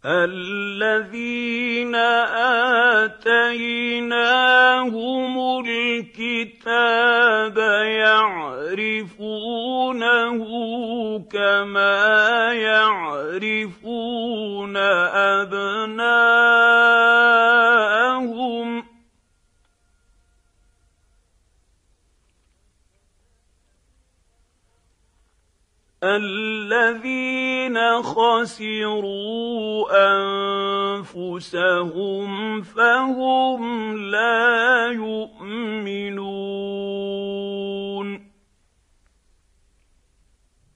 الذين آتيناهم الكتاب يعرفونه كما يعرفون أبناءهم الذين خسروا أنفسهم فهم لا